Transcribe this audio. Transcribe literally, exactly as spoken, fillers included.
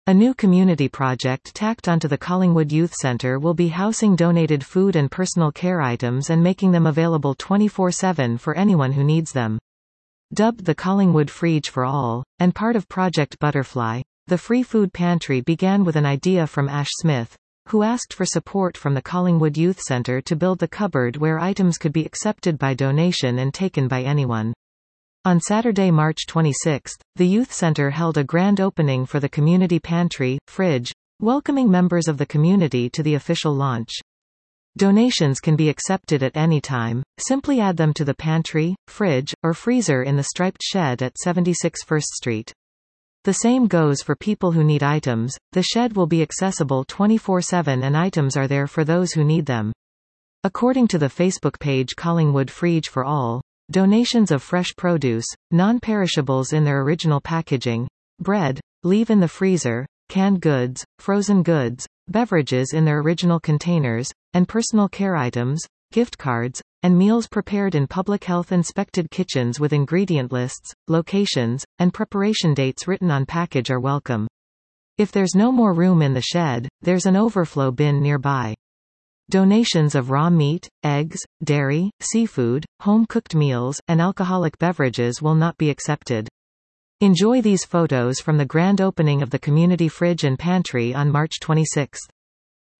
A new community project tacked onto the Collingwood Youth Centre will be housing donated food and personal care items and making them available twenty-four seven for anyone who needs them. Dubbed the Collingwood Fridge for All, and part of Project Butterfly, the free food pantry began with an idea from Ash Smith, who asked for support from the Collingwood Youth Centre to build the cupboard where items could be accepted by donation and taken by anyone. On Saturday, March twenty-sixth, the Youth Centre held a grand opening for the community pantry, fridge, welcoming members of the community to the official launch. Donations can be accepted at any time. Simply add them to the pantry, fridge, or freezer in the striped shed at seventy-six First Street. The same goes for people who need items. The shed will be accessible twenty-four seven and items are there for those who need them. According to the Facebook page Collingwood Fridge for All, donations of fresh produce, non-perishables in their original packaging, bread, leave in the freezer, canned goods, frozen goods, beverages in their original containers, and personal care items, gift cards, and meals prepared in public health inspected kitchens with ingredient lists, locations, and preparation dates written on package are welcome. If there's no more room in the shed, there's an overflow bin nearby. Donations of raw meat, eggs, dairy, seafood, home-cooked meals, and alcoholic beverages will not be accepted. Enjoy these photos from the grand opening of the community fridge and pantry on March twenty-sixth.